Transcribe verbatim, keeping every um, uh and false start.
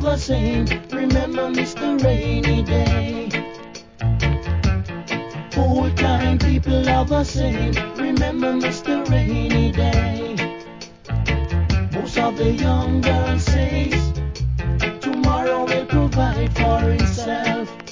are saying, remember Mister Rainy Day. Old time people are saying, remember Mister Rainy Day. Most of the young girls say, tomorrow will provide for us.